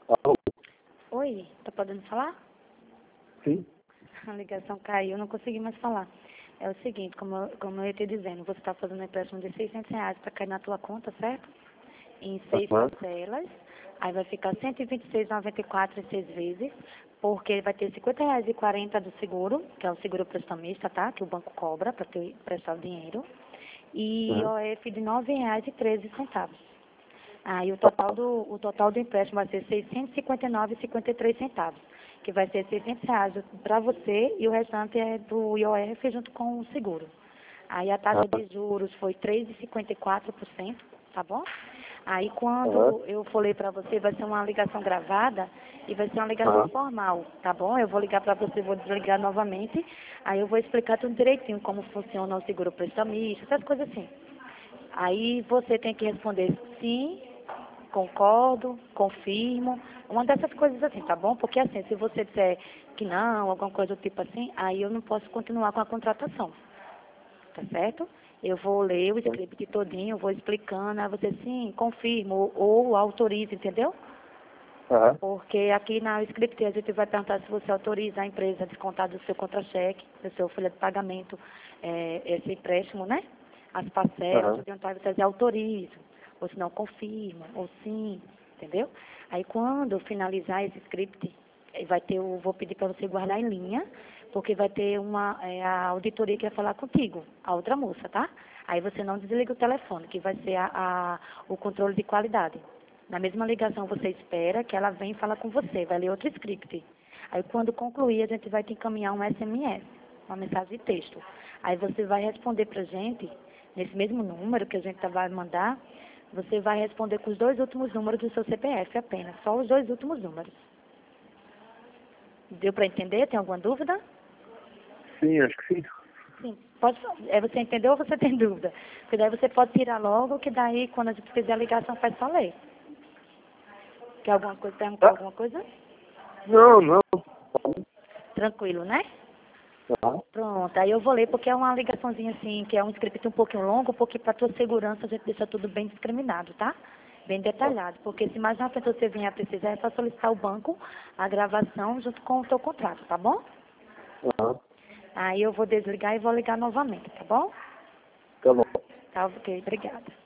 Alô? Oi, tá podendo falar? Sim? A ligação caiu, não consegui mais falar. É o seguinte, como eu ia te dizendo, você está fazendo um empréstimo de R$ 600 para cair na tua conta, certo? Em 6 Aham. parcelas. Aí vai ficar R$ 126,94 em 6 vezes, porque vai ter R$ 50,40 do seguro, que é o seguro prestamista, tá? Que o banco cobra para te prestar o dinheiro. E Aham. IOF de R$ 9,13. Aí o total do empréstimo vai ser R$ 659,53, que vai ser R$ 600 para você e o restante é do IOF junto com o seguro. Aí a taxa Aham. de juros foi 3,54%, tá bom? Aí Aham. quando eu falei para você, vai ser uma ligação gravada e vai ser uma ligação Aham. formal, tá bom? Eu vou ligar para você, vou desligar novamente, aí eu vou explicar tudo direitinho, como funciona o seguro prestamista, essas coisas assim. Aí você tem que responder sim, concordo, confirmo, uma dessas coisas assim, tá bom? Porque assim, se você disser que não, alguma coisa do tipo assim, aí eu não posso continuar com a contratação, tá certo? Eu vou ler o script todinho, vou explicando, aí você sim, confirmo ou autoriza, entendeu? Aham. Porque aqui na script a gente vai perguntar se você autoriza a empresa a descontar do seu contra-cheque, do seu folha de pagamento, esse empréstimo, né? As parcelas, Aham. tudo então você dizer autorizo, ou se não confirma, ou sim, entendeu? Aí quando finalizar esse script, vou pedir para você guardar em linha, porque vai ter a auditoria que vai falar contigo, a outra moça, tá? Aí você não desliga o telefone, que vai ser o controle de qualidade. Na mesma ligação você espera que ela venha e fala com você, vai ler outro script. Aí quando concluir, a gente vai te encaminhar um SMS, uma mensagem de texto. Aí você vai responder pra gente, nesse mesmo número que a gente vai mandar, você vai responder com os 2 últimos números do seu CPF apenas, só os 2 últimos números. Deu para entender? Tem alguma dúvida? Sim, acho que sim. Sim. Você entendeu ou você tem dúvida? Porque daí você pode tirar logo, que daí quando a gente fizer a ligação faz só ler. Quer alguma coisa, perguntar Ah, alguma coisa? não, não. Tranquilo, né? Aham. Pronto, aí eu vou ler porque é uma ligaçãozinha assim, que é um script um pouquinho longo, porque para tua segurança a gente deixa tudo bem discriminado, tá? Bem detalhado, porque se mais na frente você vier a precisar, é só solicitar ao banco a gravação junto com o teu contrato, tá bom? Aham. Aí eu vou desligar e vou ligar novamente, tá bom? Tá bom. Tá, ok, obrigada.